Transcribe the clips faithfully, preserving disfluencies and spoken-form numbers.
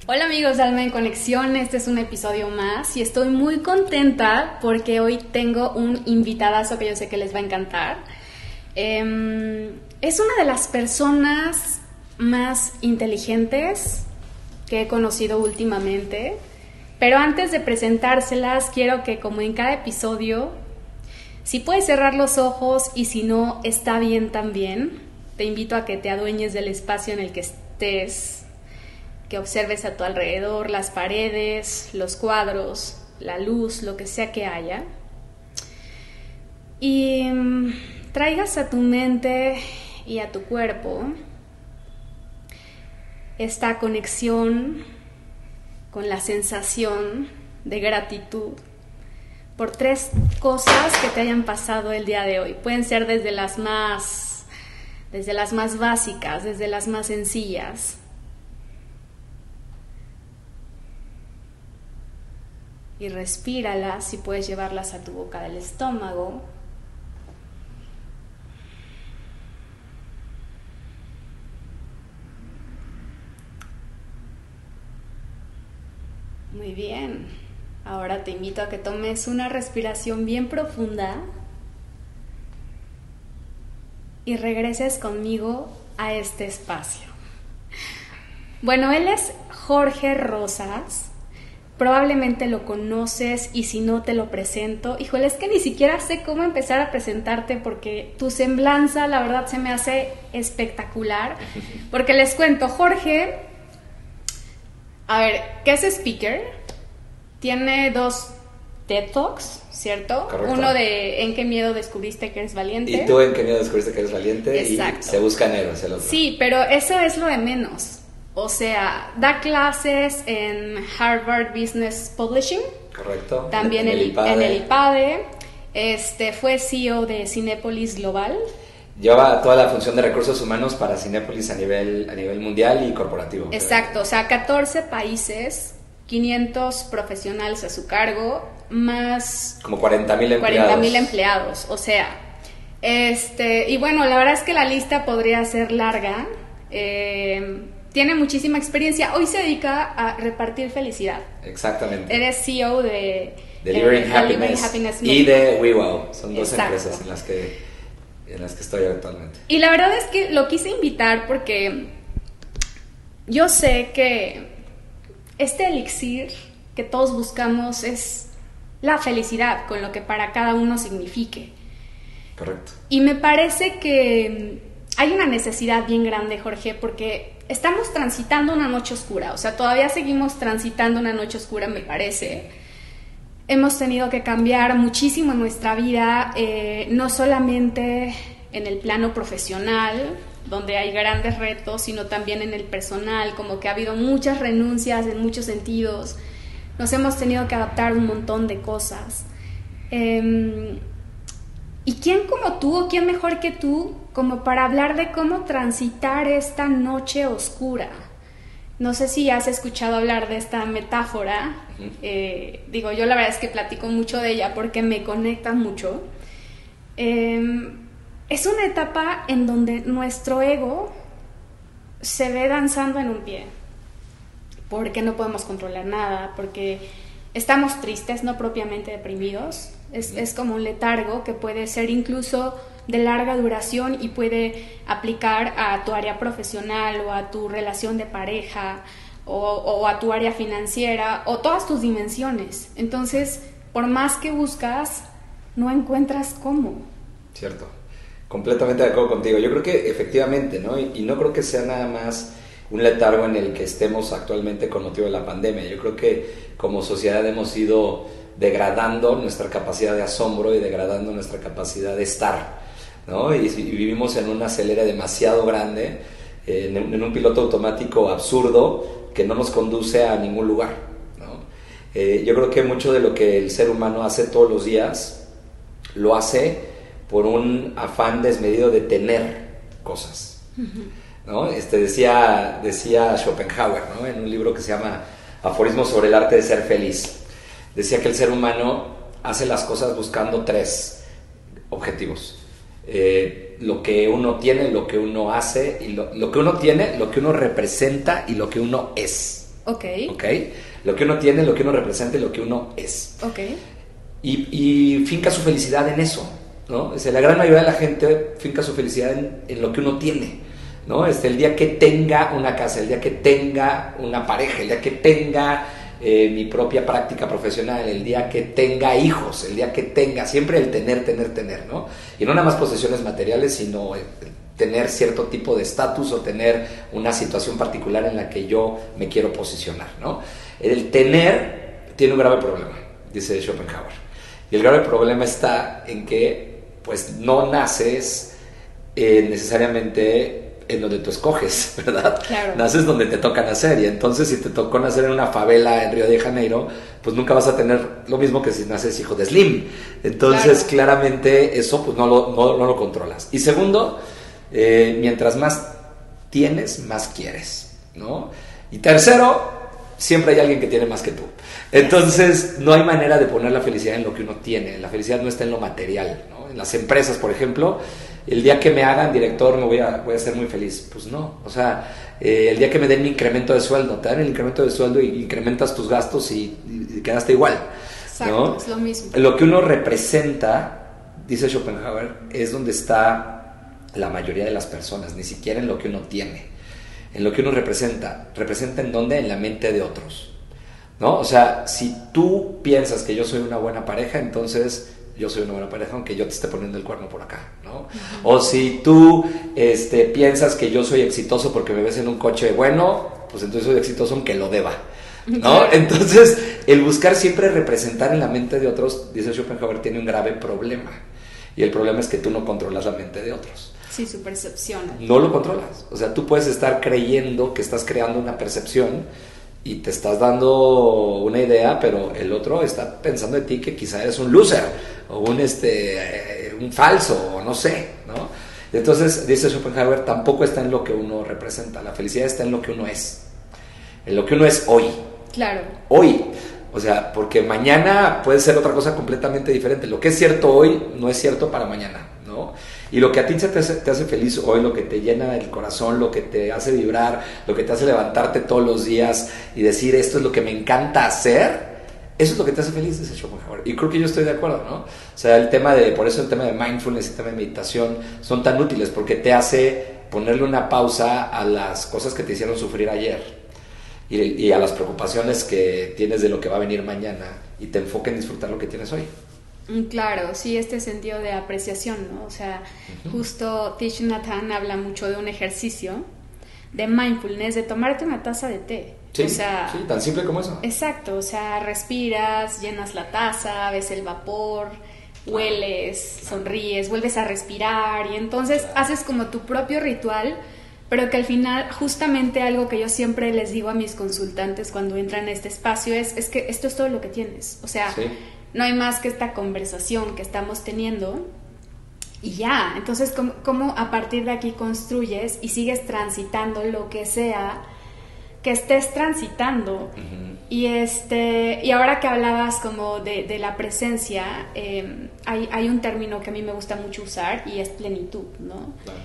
Hola amigos de Alma en Conexión, este es un episodio más y estoy muy contenta porque hoy tengo un invitadazo que yo sé que les va a encantar. Eh, es una de las personas más inteligentes que he conocido últimamente, pero antes de presentárselas quiero que, como en cada episodio, si puedes cerrar los ojos y si no, está bien también, te invito a que te adueñes del espacio en el que estés, que observes a tu alrededor, las paredes, los cuadros, la luz, lo que sea que haya, y um, traigas a tu mente y a tu cuerpo esta conexión con la sensación de gratitud por tres cosas que te hayan pasado el día de hoy. Pueden ser desde las más, desde las más básicas, desde las más sencillas. Y respíralas, si puedes llevarlas a tu boca del estómago. Muy bien. Ahora te invito a que tomes una respiración bien profunda y regreses conmigo a este espacio. Bueno, él es Jorge Rosas. Probablemente lo conoces y si no te lo presento. Híjole, es que ni siquiera sé cómo empezar a presentarte porque tu semblanza, la verdad, se me hace espectacular. Porque les cuento, Jorge, a ver, ¿qué es speaker? Tiene dos TED Talks, ¿cierto? Correcto. Uno de ¿En qué miedo descubriste que eres valiente? Y tú en qué miedo descubriste que eres valiente. Exacto. Y se buscan héroes el otro. Sí, pero eso es lo de menos. O sea, da clases en Harvard Business Publishing. Correcto. También en, en, el IPADE. en el IPADE. Este, fue C E O de Cinépolis Global. Lleva toda la función de recursos humanos para Cinépolis a nivel, a nivel mundial y corporativo. Exacto, o sea, catorce países, quinientos profesionales a su cargo, más... Como cuarenta mil empleados. cuarenta mil empleados, o sea. Este, y bueno, la verdad es que la lista podría ser larga. Eh... Tiene muchísima experiencia. Hoy se dedica a repartir felicidad. Exactamente. Eres C E O de Delivering eh, Happiness, Delivering Happiness y de WeWow. Son dos Exacto. empresas en las que en las que estoy actualmente. Y la verdad es que lo quise invitar porque yo sé que este elixir que todos buscamos es la felicidad, con lo que para cada uno signifique. Correcto. Y me parece que hay una necesidad bien grande, Jorge, porque estamos transitando una noche oscura, o sea, todavía seguimos transitando una noche oscura, me parece. Hemos tenido que cambiar muchísimo en nuestra vida, eh, no solamente en el plano profesional, donde hay grandes retos, sino también en el personal, como que ha habido muchas renuncias en muchos sentidos. Nos hemos tenido que adaptar a un montón de cosas. Eh, ¿Y quién como tú, o quién mejor que tú, como para hablar de cómo transitar esta noche oscura? No sé si has escuchado hablar de esta metáfora. Uh-huh. Eh, digo, yo la verdad es que platico mucho de ella porque me conecta mucho. Eh, es una etapa en donde nuestro ego se ve danzando en un pie, porque no podemos controlar nada, porque estamos tristes, no propiamente deprimidos. Es, es como un letargo que puede ser incluso de larga duración y puede aplicar a tu área profesional o a tu relación de pareja o, o a tu área financiera o todas tus dimensiones. Entonces, por más que buscas, no encuentras cómo. Cierto, completamente de acuerdo contigo. Yo creo que efectivamente, ¿no? Y, y no creo que sea nada más un letargo en el que estemos actualmente con motivo de la pandemia. Yo creo que como sociedad hemos ido degradando nuestra capacidad de asombro y degradando nuestra capacidad de estar, ¿no? Y, y vivimos en un acelere demasiado grande, eh, en, en un piloto automático absurdo que no nos conduce a ningún lugar, ¿no? Eh, yo creo que mucho de lo que el ser humano hace todos los días lo hace por un afán desmedido de tener cosas, ¿no? Este, decía, decía Schopenhauer, ¿no? En un libro que se llama Aforismos sobre el arte de ser feliz. Decía que el ser humano hace las cosas buscando tres objetivos. Eh, lo que uno tiene, lo que uno hace, y lo, lo que uno tiene, lo que uno representa y lo que uno es. Ok. Ok. Lo que uno tiene, lo que uno representa y lo que uno es. Ok. Y, y finca su felicidad en eso, ¿no? O sea, la gran mayoría de la gente finca su felicidad en, en lo que uno tiene, ¿no? Este, el día que tenga una casa, el día que tenga una pareja, el día que tenga eh, mi propia práctica profesional, el día que tenga hijos, el día que tenga, siempre el tener, tener, tener, ¿no? Y no nada más posesiones materiales, sino el, tener cierto tipo de estatus o tener una situación particular en la que yo me quiero posicionar, ¿no? El tener tiene un grave problema, dice Schopenhauer. Y el grave problema está en que, pues, no naces eh, necesariamente en donde tú escoges, ¿verdad? Claro. Naces donde te toca nacer, y entonces si te tocó nacer en una favela en Río de Janeiro, pues nunca vas a tener lo mismo que si naces hijo de Slim. Entonces, claro, claramente eso pues no lo, no, no lo controlas. Y segundo, eh, mientras más tienes, más quieres, ¿no? Y tercero, siempre hay alguien que tiene más que tú. Entonces, no hay manera de poner la felicidad en lo que uno tiene. La felicidad no está en lo material, ¿no? En las empresas, por ejemplo, el día que me hagan director me voy a, voy a ser muy feliz. Pues no, o sea, eh, el día que me den mi incremento de sueldo, te dan el incremento de sueldo y incrementas tus gastos y, y quedaste igual. Exacto, ¿no? es lo mismo. Lo que uno representa, dice Schopenhauer, es donde está la mayoría de las personas, ni siquiera en lo que uno tiene. En lo que uno representa. ¿Representa en dónde? En la mente de otros, ¿no? O sea, si tú piensas que yo soy una buena pareja, entonces yo soy una buena pareja aunque yo te esté poniendo el cuerno por acá, ¿no? Uh-huh. O si tú este, piensas que yo soy exitoso porque me ves en un coche bueno, pues entonces soy exitoso aunque lo deba, ¿no? Uh-huh. Entonces, el buscar siempre representar en la mente de otros, dice Schopenhauer, tiene un grave problema. Y el problema es que tú no controlas la mente de otros. Sí, su percepción. No lo controlas. O sea, tú puedes estar creyendo que estás creando una percepción y te estás dando una idea, pero el otro está pensando de ti que quizá eres un loser o un, este, eh, un falso, o no sé, ¿no? Entonces, dice Schopenhauer, tampoco está en lo que uno representa. La felicidad está en lo que uno es. En lo que uno es hoy. Claro. Hoy. O sea, porque mañana puede ser otra cosa completamente diferente. Lo que es cierto hoy no es cierto para mañana, ¿no? Y lo que a ti te hace, te hace feliz hoy, lo que te llena el corazón, lo que te hace vibrar, lo que te hace levantarte todos los días y decir esto es lo que me encanta hacer, eso es lo que te hace feliz, dice Schopenhauer. Y creo que yo estoy de acuerdo, ¿no? O sea, el tema de, por eso el tema de mindfulness y el tema de meditación son tan útiles, porque te hace ponerle una pausa a las cosas que te hicieron sufrir ayer. Y, y a las preocupaciones que tienes de lo que va a venir mañana y te enfoca en disfrutar lo que tienes hoy. Claro, sí, este sentido de apreciación, ¿no? O sea, uh-huh. Justo Thich Nhat Hanh habla mucho de un ejercicio de mindfulness, de tomarte una taza de té. Sí, o sea, sí, tan simple como eso. Exacto, o sea, respiras, llenas la taza, ves el vapor, hueles, sonríes, vuelves a respirar y entonces claro. Haces como tu propio ritual. Pero que al final, justamente algo que yo siempre les digo a mis consultantes cuando entran a este espacio es, es que esto es todo lo que tienes. O sea, sí. No hay más que esta conversación que estamos teniendo y ya. Entonces, ¿cómo, cómo a partir de aquí construyes y sigues transitando lo que sea que estés transitando? Uh-huh. Y, este, y ahora que hablabas como de, de la presencia, eh, hay, hay un término que a mí me gusta mucho usar y es plenitud, ¿no? Claro.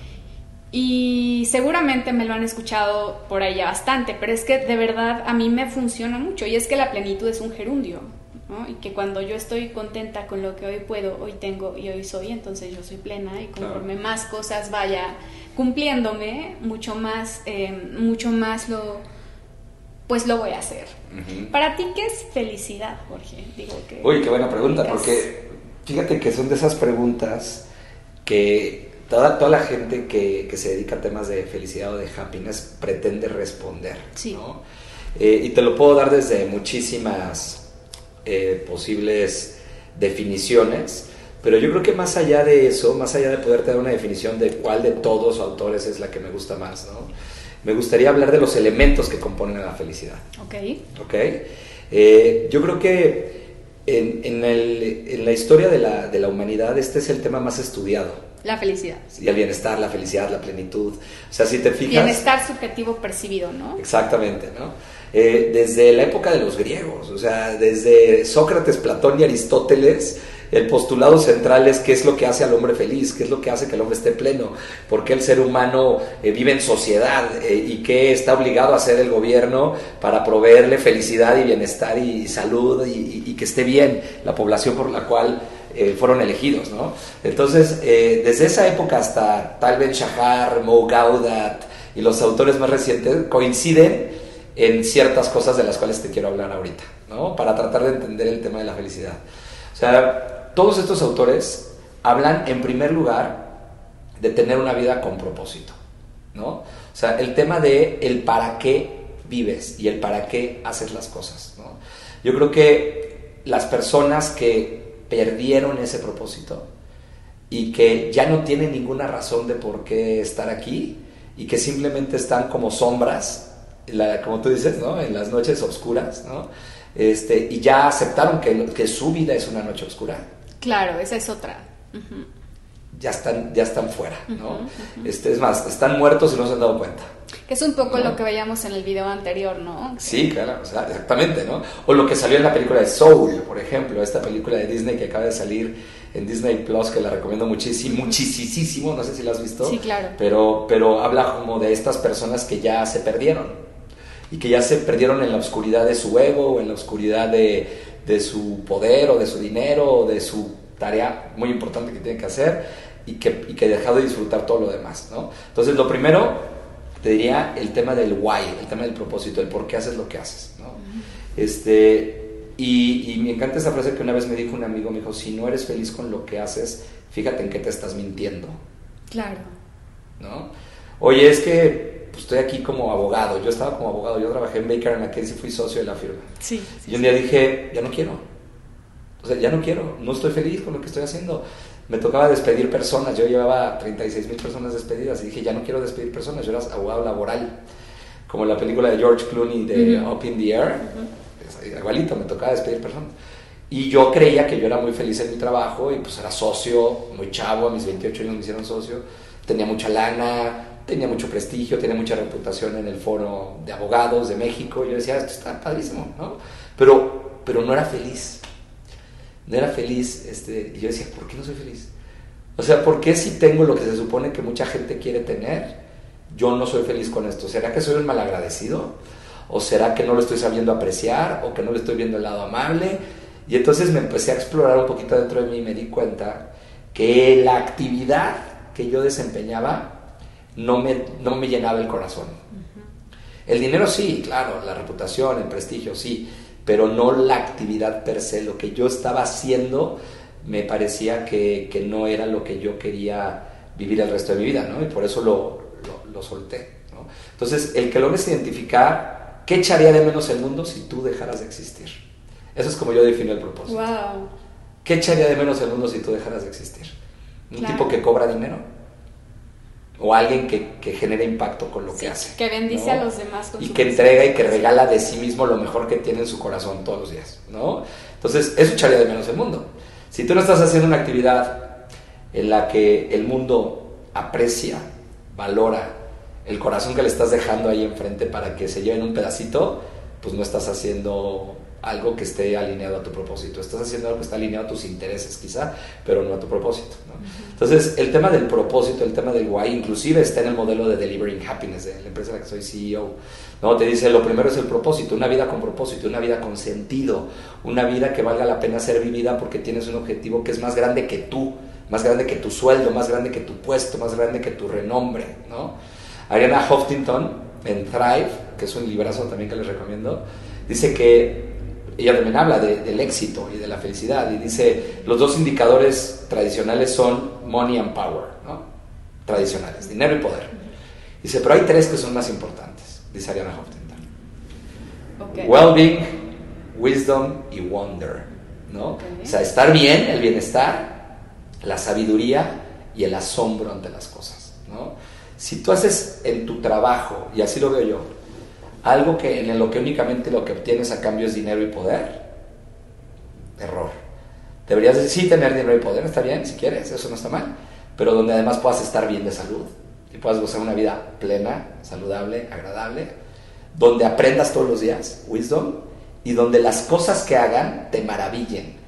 Y seguramente me lo han escuchado por ahí ya bastante, pero es que de verdad a mí me funciona mucho y es que la plenitud es un gerundio, ¿no? Y que cuando yo estoy contenta con lo que hoy puedo, hoy tengo y hoy soy, entonces yo soy plena y conforme claro. Más cosas vaya cumpliéndome, mucho más, eh, mucho más lo, pues lo voy a hacer. Uh-huh. Para ti, ¿qué es felicidad, Jorge? Digo que Uy, qué buena pregunta, porque fíjate que son de esas preguntas que Toda, toda la gente que, que se dedica a temas de felicidad o de happiness pretende responder, sí. ¿no? Eh, y te lo puedo dar desde muchísimas eh, posibles definiciones, pero yo creo que más allá de eso, más allá de poderte dar una definición de cuál de todos los autores es la que me gusta más, ¿no? Me gustaría hablar de los elementos que componen a la felicidad. Ok. Ok. Eh, yo creo que en, en, el, en la historia de la, de la humanidad este es el tema más estudiado. La felicidad. Y el bienestar, la felicidad, la plenitud. O sea, si te fijas... Bienestar subjetivo percibido, ¿no? Exactamente, ¿no? Eh, desde la época de los griegos, o sea, desde Sócrates, Platón y Aristóteles, el postulado central es qué es lo que hace al hombre feliz, qué es lo que hace que el hombre esté pleno, por qué el ser humano eh, vive en sociedad eh, y qué está obligado a hacer el gobierno para proveerle felicidad y bienestar y, y salud y, y, y que esté bien la población por la cual eh, fueron elegidos, ¿no? Entonces, eh, desde esa época hasta Tal Ben-Shahar, Mo Gaudat y los autores más recientes coinciden en ciertas cosas de las cuales te quiero hablar ahorita, ¿no? Para tratar de entender el tema de la felicidad. O sea, todos estos autores hablan en primer lugar de tener una vida con propósito, ¿no? O sea, el tema de el para qué vives y el para qué haces las cosas, ¿no? Yo creo que las personas que perdieron ese propósito y que ya no tienen ninguna razón de por qué estar aquí y que simplemente están como sombras, la, como tú dices, ¿no? En las noches oscuras, ¿no? Este, y ya aceptaron que, que su vida es una noche oscura. Claro, esa es otra. Uh-huh. Ya están, ya están fuera, ¿no? Uh-huh, uh-huh. Este, es más, están muertos y no se han dado cuenta. Que es un poco ¿no? lo que veíamos en el video anterior, ¿no? Sí, claro, o sea, exactamente, ¿no? O lo que salió en la película de Soul, por ejemplo, esta película de Disney que acaba de salir en Disney Plus, que la recomiendo muchísimo, muchísimo, no sé si la has visto. Sí, claro. Pero, pero habla como de estas personas que ya se perdieron y que ya se perdieron en la oscuridad de su ego, o en la oscuridad de, de su poder o de su dinero o de su tarea muy importante que tienen que hacer y que, y que dejado de disfrutar todo lo demás, ¿no? Entonces, lo primero, te diría el tema del why, el tema del propósito, el por qué haces lo que haces, ¿no? Uh-huh. Este, y, y me encanta esa frase que una vez me dijo un amigo, me dijo, si no eres feliz con lo que haces, fíjate en qué te estás mintiendo. Claro. ¿No? Oye, es que pues, estoy aquí como abogado, yo estaba como abogado, yo trabajé en Baker and McKenzie, fui socio de la firma. Sí, sí, y un día dije, ya no quiero, o sea, ya no quiero, no estoy feliz con lo que estoy haciendo. Me tocaba despedir personas, yo llevaba treinta y seis mil personas despedidas y dije, ya no quiero despedir personas, yo era abogado laboral, como la película de George Clooney de uh-huh. Up in the Air, uh-huh. igualito, me tocaba despedir personas. Y yo creía que yo era muy feliz en mi trabajo y pues era socio, muy chavo, a mis veintiocho años me hicieron socio, tenía mucha lana, tenía mucho prestigio, tenía mucha reputación en el foro de abogados de México, y yo decía, esto está padrísimo, ¿no? Pero, pero no era feliz. No era feliz, este, y yo decía, ¿por qué no soy feliz? O sea, ¿por qué si tengo lo que se supone que mucha gente quiere tener, yo no soy feliz con esto? ¿Será que soy un malagradecido? ¿O será que no lo estoy sabiendo apreciar? ¿O que no le estoy viendo el lado amable? Y entonces me empecé a explorar un poquito dentro de mí y me di cuenta que la actividad que yo desempeñaba no me, no me llenaba el corazón. Uh-huh. El dinero sí, claro, la reputación, el prestigio sí, pero no la actividad per se. Lo que yo estaba haciendo me parecía que, que no era lo que yo quería vivir el resto de mi vida, ¿no? Y por eso lo, lo, lo solté, ¿no? Entonces, el que logres identificar qué echaría de menos el mundo si tú dejaras de existir. Eso es como yo defino el propósito. Wow. ¿Qué echaría de menos el mundo si tú dejaras de existir? ¿Un claro. tipo que cobra dinero? ¿O alguien que, que genera impacto con lo sí, que hace? Que bendice, ¿no? A los demás con y su que entrega y que regala de sí mismo lo mejor que tiene en su corazón todos los días, ¿no? Entonces, eso echaría de menos el mundo. Si tú no estás haciendo una actividad en la que el mundo aprecia, valora el corazón que le estás dejando ahí enfrente para que se lleven un pedacito, pues no estás haciendo algo que esté alineado a tu propósito. Estás haciendo algo que está alineado a tus intereses quizá, pero no a tu propósito, ¿no? Uh-huh. Entonces, el tema del propósito, el tema del why, inclusive está en el modelo de Delivering Happiness, de la empresa en la que soy C E O, ¿no? Te dice, lo primero es el propósito, una vida con propósito, una vida con sentido, una vida que valga la pena ser vivida porque tienes un objetivo que es más grande que tú, más grande que tu sueldo, más grande que tu puesto, más grande que tu renombre, ¿no? Arianna Huffington, en Thrive, que es un librazo también que les recomiendo, dice que ella también habla de, del éxito y de la felicidad y dice, los dos indicadores tradicionales son money and power, ¿no? Tradicionales, dinero y poder. Dice, pero hay tres que son más importantes, dice Arianna Huffington. Okay. Well-being, wisdom y wonder, ¿no? Okay. O sea, estar bien, el bienestar, la sabiduría y el asombro ante las cosas, ¿no? Si tú haces en tu trabajo, y así lo veo yo, algo que en lo que únicamente lo que obtienes a cambio es dinero y poder, error. Deberías de, sí tener dinero y poder, está bien, si quieres, eso no está mal, pero donde además puedas estar bien de salud y puedas gozar una vida plena, saludable, agradable, donde aprendas todos los días, wisdom, y donde las cosas que hagan te maravillen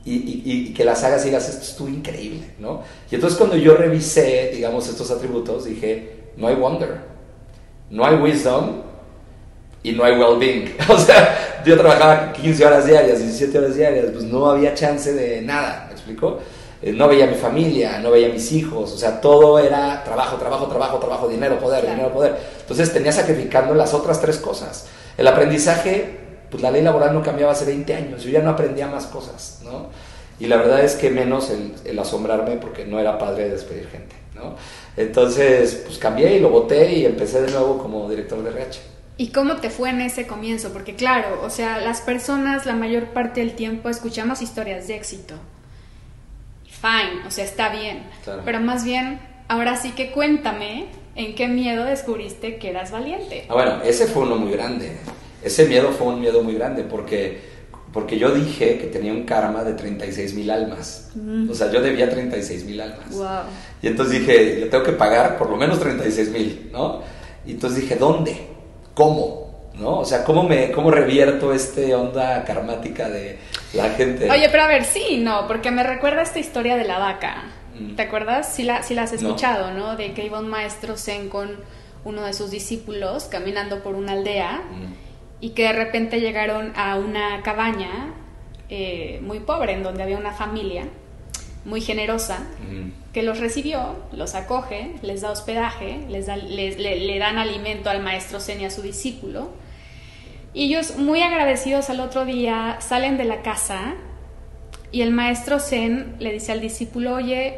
y, y, y que las hagas y digas, esto estuvo increíble, ¿no? Y entonces cuando yo revisé, digamos, estos atributos, dije, no hay wonder, no hay wisdom y no hay well-being. O sea, yo trabajaba quince horas diarias, diecisiete horas diarias, pues no había chance de nada, ¿me explico? No veía a mi familia, no veía a mis hijos, o sea, todo era trabajo, trabajo, trabajo, trabajo, dinero, poder, claro. dinero, poder. Entonces tenía sacrificando las otras tres cosas. El aprendizaje, pues la ley laboral no cambiaba hace veinte años, yo ya no aprendía más cosas, ¿no? Y la verdad es que menos el, el asombrarme porque no era padre de despedir gente, ¿no? Entonces, pues cambié y lo boté y empecé de nuevo como director de R H. ¿Y cómo te fue en ese comienzo? Porque claro, o sea, las personas la mayor parte del tiempo escuchamos historias de éxito. Fine, o sea, está bien, claro. Pero más bien, ahora sí que cuéntame en qué miedo descubriste que eras valiente. Ah, bueno, ese fue uno muy grande, ese miedo fue un miedo muy grande, porque, porque yo dije que tenía un karma de treinta y seis mil almas, mm. o sea, yo debía treinta y seis mil almas, wow. Y entonces dije, yo tengo que pagar por lo menos treinta y seis mil, ¿no? Y entonces dije, ¿dónde? ¿Cómo? ¿No? O sea, ¿cómo, me, ¿cómo revierto este onda karmática de la gente? Oye, pero a ver, sí, no, porque me recuerda esta historia de la vaca. Mm. ¿Te acuerdas? Sí la, sí la has escuchado, ¿no? ¿no? De que iba un maestro zen con uno de sus discípulos caminando por una aldea mm. y que de repente llegaron a una cabaña eh, muy pobre, en donde había una familia muy generosa mm. que los recibió, los acoge, les da hospedaje, les da, les, le, le dan alimento al maestro zen y a su discípulo. Y ellos, muy agradecidos, al otro día salen de la casa y el maestro zen le dice al discípulo, oye,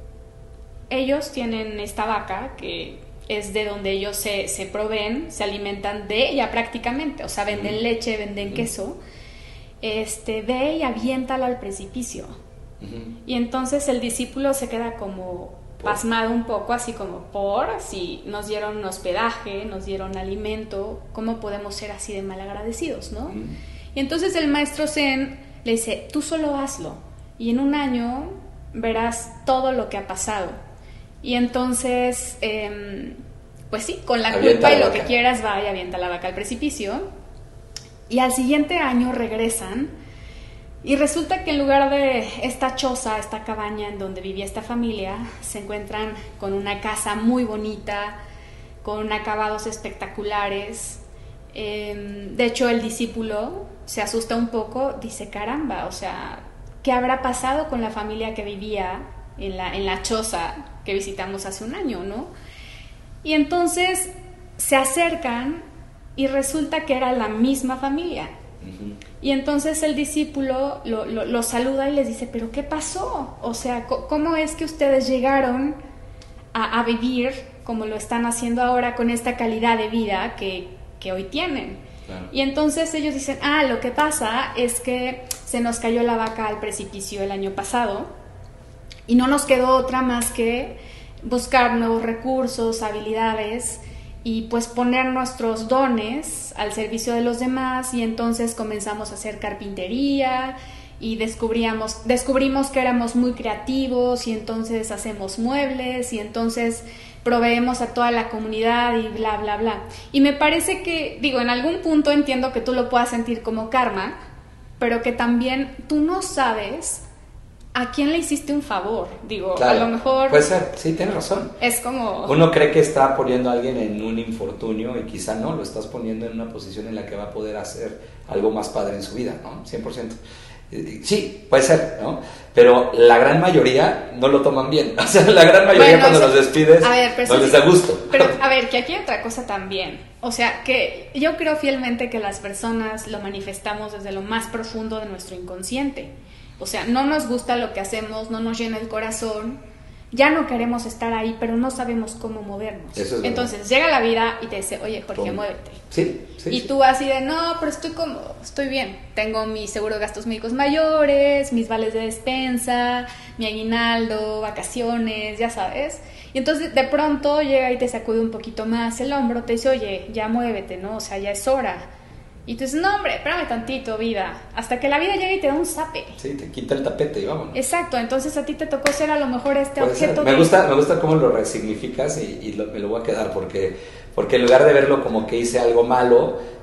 ellos tienen esta vaca que es de donde ellos se, se proveen, se alimentan de ella prácticamente, o sea, venden uh-huh. leche, venden uh-huh. queso, este, ve y aviéntala al precipicio. Uh-huh. Y entonces el discípulo se queda como pasmado un poco, así como, por, si nos dieron hospedaje, nos dieron alimento, ¿cómo podemos ser así de malagradecidos, no? Uh-huh. Y entonces el maestro zen le dice, tú solo hazlo, y en un año verás todo lo que ha pasado. Y entonces, eh, pues sí, con la avienta culpa la y lo vaca. que quieras, va y avienta la vaca al precipicio. Y al siguiente año regresan, y resulta que en lugar de esta choza, esta cabaña en donde vivía esta familia, se encuentran con una casa muy bonita, con acabados espectaculares. Eh, de hecho, el discípulo se asusta un poco, dice, caramba, o sea, ¿qué habrá pasado con la familia que vivía en la, en la choza que visitamos hace un año, no? Y entonces se acercan y resulta que era la misma familia. Uh-huh. Y entonces el discípulo lo, lo, lo saluda y les dice, ¿pero qué pasó? O sea, ¿cómo es que ustedes llegaron a, a vivir como lo están haciendo ahora con esta calidad de vida que, que hoy tienen? Claro. Y entonces ellos dicen, ah, lo que pasa es que se nos cayó la vaca al precipicio el año pasado y no nos quedó otra más que buscar nuevos recursos, habilidades y pues poner nuestros dones al servicio de los demás, y entonces comenzamos a hacer carpintería y descubríamos, descubrimos que éramos muy creativos y entonces hacemos muebles y entonces proveemos a toda la comunidad y bla, bla, bla. Y me parece que, digo, en algún punto entiendo que tú lo puedas sentir como karma, pero que también tú no sabes ¿a quién le hiciste un favor? Digo, claro, a lo mejor... Puede ser, sí, tienes razón. Es como... Uno cree que está poniendo a alguien en un infortunio y quizá no, lo estás poniendo en una posición en la que va a poder hacer algo más padre en su vida, ¿no? cien por ciento. Sí, puede ser, ¿no? Pero la gran mayoría no lo toman bien. O sea, la gran mayoría bueno, cuando o sea, los despides a ver, no les da gusto. Pero, a ver, que aquí hay otra cosa también. O sea, que yo creo fielmente que las personas lo manifestamos desde lo más profundo de nuestro inconsciente. O sea, no nos gusta lo que hacemos, no nos llena el corazón, ya no queremos estar ahí, pero no sabemos cómo movernos. Eso es Entonces verdad. Llega la vida y te dice, oye, Jorge, ¿Cómo? muévete. Sí, sí. Y sí. tú así de, no, pero estoy cómodo, estoy bien. Tengo mi seguro de gastos médicos mayores, mis vales de despensa, mi aguinaldo, vacaciones, ya sabes. Y entonces de pronto llega y te sacude un poquito más el hombro, te dice, oye, ya muévete, ¿no? O sea, ya es hora. Y tú dices, no, hombre, espérame tantito, vida. Hasta que la vida llega y te da un zape. Sí, te quita el tapete y vámonos. Exacto, entonces a ti te tocó ser a lo mejor este Puede objeto ser. Me de... gusta, me gusta cómo lo resignificas y, y lo, me lo voy a quedar porque, porque en lugar de verlo como que hice algo malo,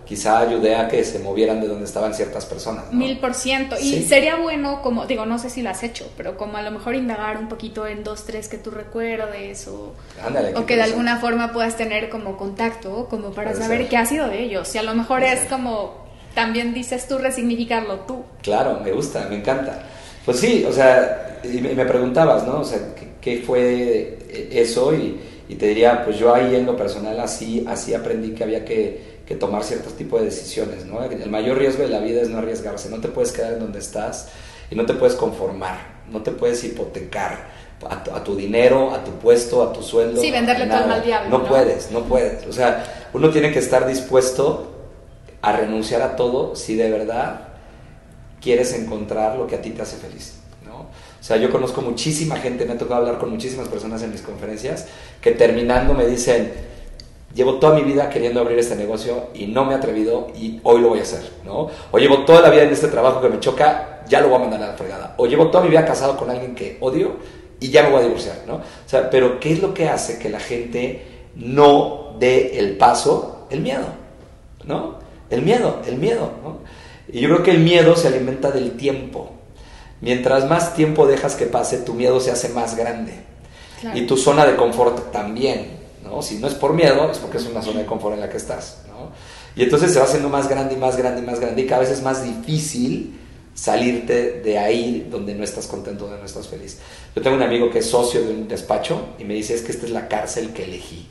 quizá ayudé a que se movieran de donde estaban ciertas personas, ¿no? Mil por ciento. Y Sí. sería bueno, como, digo, no sé si lo has hecho, pero como a lo mejor indagar un poquito en dos, tres que tú recuerdes o, Ándale, qué o que de interesante. alguna forma puedas tener como contacto, como para Puede saber ser. qué ha sido de ellos. Y a lo mejor Puede es ser. como, también dices tú, resignificarlo tú. Claro, me gusta, me encanta. Pues sí, o sea, y me, me preguntabas, ¿no? O sea, ¿qué, qué fue eso? Y, y te diría, pues yo ahí en lo personal así, así aprendí que había que, que tomar ciertos tipos de decisiones, ¿no? El mayor riesgo de la vida es no arriesgarse, no te puedes quedar en donde estás y no te puedes conformar, no te puedes hipotecar a tu, a tu dinero, a tu puesto, a tu sueldo. Sí, venderle a todo nada. al diablo, No ¿no? puedes, no puedes. O sea, uno tiene que estar dispuesto a renunciar a todo si de verdad quieres encontrar lo que a ti te hace feliz, ¿no? O sea, yo conozco muchísima gente, me ha tocado hablar con muchísimas personas en mis conferencias que terminando me dicen, llevo toda mi vida queriendo abrir este negocio y no me he atrevido y hoy lo voy a hacer, ¿no? O llevo toda la vida en este trabajo que me choca, ya lo voy a mandar a la fregada. O llevo toda mi vida casado con alguien que odio y ya me voy a divorciar, ¿no? O sea, pero ¿qué es lo que hace que la gente no dé el paso? El miedo, ¿no? El miedo, el miedo, ¿no? Y yo creo que el miedo se alimenta del tiempo. Mientras más tiempo dejas que pase, tu miedo se hace más grande. Claro. Y tu zona de confort también, ¿no? Si no es por miedo, es porque es una zona de confort en la que estás, ¿no? Y entonces se va haciendo más grande y más grande y más grande y cada vez es más difícil salirte de ahí donde no estás contento, donde no estás feliz. Yo tengo un amigo que es socio de un despacho y me dice, es que esta es la cárcel que elegí.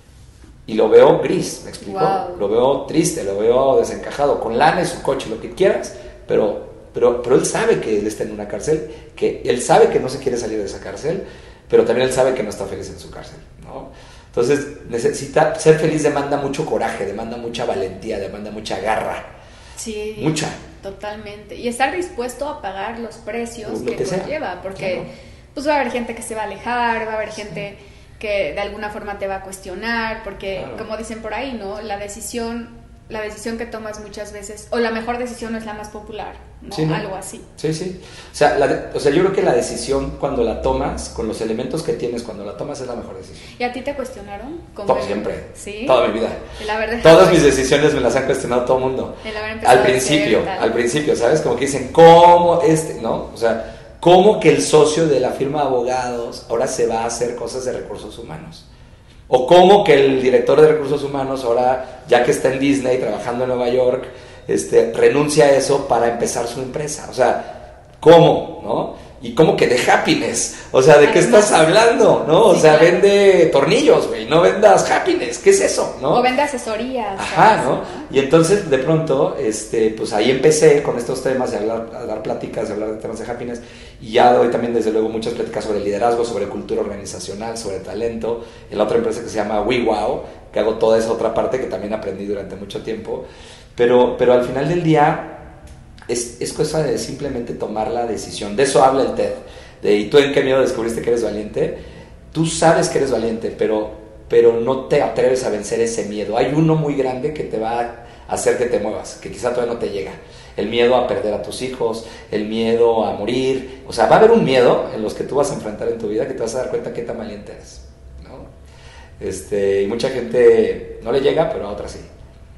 Y lo veo gris, ¿me explico? Wow. Lo veo triste, lo veo desencajado, con lana en su coche, lo que quieras, pero, pero, pero él sabe que él está en una cárcel, que él sabe que no se quiere salir de esa cárcel, pero también él sabe que no está feliz en su cárcel, ¿no? Entonces, necesita, ser feliz demanda mucho coraje, demanda mucha valentía, demanda mucha garra, Sí. mucha. Totalmente. Y estar dispuesto a pagar los precios Lo que, que sea. conlleva, porque Claro. pues va a haber gente que se va a alejar, va a haber gente que de alguna forma te va a cuestionar, porque Claro. como dicen por ahí, ¿no? La decisión, la decisión que tomas muchas veces, o la mejor decisión no es la más popular, ¿no? Sí, ¿no? Algo así. Sí, sí. O sea, la de- o sea, yo creo que la decisión cuando la tomas, con los elementos que tienes cuando la tomas, es la mejor decisión. ¿Y a ti te cuestionaron? Como Todo, el- siempre. Sí. Toda mi vida. El haber dejado Todas mis eso, decisiones me las han cuestionado todo el mundo. el haber empezado Al de principio, cero, tal. al principio, ¿sabes? Como que dicen, ¿cómo este? ¿No? O sea, ¿cómo que el socio de la firma de abogados ahora se va a hacer cosas de recursos humanos? O cómo que el director de recursos humanos ahora, ya que está en Disney trabajando en Nueva York, este, renuncia a eso para empezar su empresa. O sea, ¿cómo? ¿No? Y cómo que de happiness. O sea, ¿de qué Además, estás hablando? ¿No? O sí, sea, claro. vende tornillos, güey, no vendas happiness. ¿Qué es eso? ¿No? O vende asesorías. Ajá, ¿sabes? ¿no? Y entonces de pronto, este, pues ahí empecé con estos temas de hablar, a dar pláticas, de hablar de temas de happiness, y ya doy también desde luego muchas pláticas sobre liderazgo, sobre cultura organizacional, sobre talento, en la otra empresa que se llama WeWow, que hago toda esa otra parte que también aprendí durante mucho tiempo, pero, pero al final del día es, es cosa de simplemente tomar la decisión. De eso habla el TED, de ¿y tú en qué miedo descubriste que eres valiente? Tú sabes que eres valiente, pero, pero no te atreves a vencer ese miedo. Hay uno muy grande que te va a hacer que te muevas, que quizá todavía no te llega. El miedo a perder a tus hijos, el miedo a morir. O sea, va a haber un miedo en los que tú vas a enfrentar en tu vida que te vas a dar cuenta qué tan valiente eres, ¿no? Este, y mucha gente no le llega, pero a otras sí.